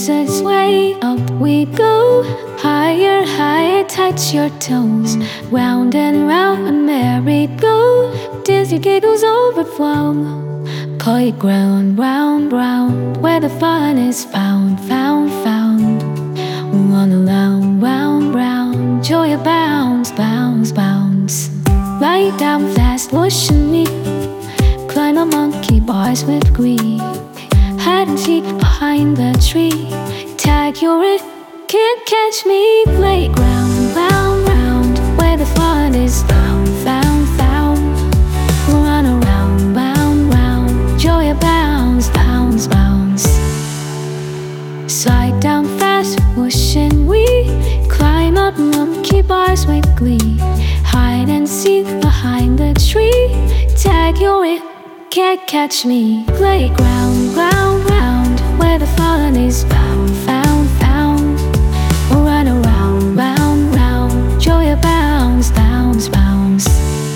Music's way up we go, higher, higher, touch your toes. Round and round a merry-go, dizzy giggles overflow. Playground, round, round, where the fun is found, found, found. Run around, round, round, joy abounds, bounce, bounce. Right down fast, whooshing me, climb a monkey bars with glee. Hide and seek behind the tree, tag your it, can't catch me. Playground, round, round, where the fun is found, found, found. Run around, round, round, joy abounds, bounce, bounce. Slide down fast, whooshing we, climb up monkey bars with glee. Hide and seek behind the tree, tag your it, can't catch me. Playground, round, round, where the fun is found, found, found. Run around, round, round, joy abounds, bounce, bounce.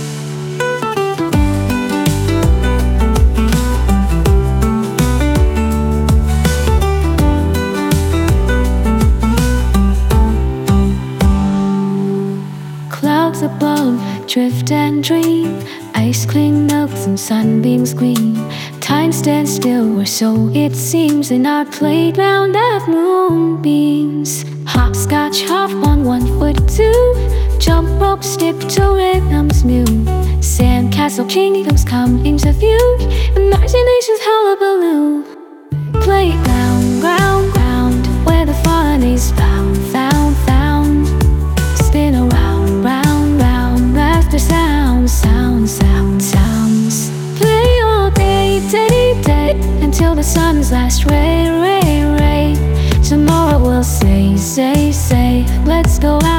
Clouds above, drift and dream, ice cream melts and sunbeams gleam. Time stands still, or so it seems, in our playground of moonbeams. Hopscotch, hop on 1 foot 2, jump rope, stick to rhythms new. Sandcastle kingdoms come into view, imagination's hullabaloo. Playground, round, round, where the fun is found, found, found. Spin around, round, round, laughter sounds, sounds, sounds, sounds. Play all day, day, day, until the sun's last ray, ray, ray. Tomorrow we'll say, say, say, let's go out.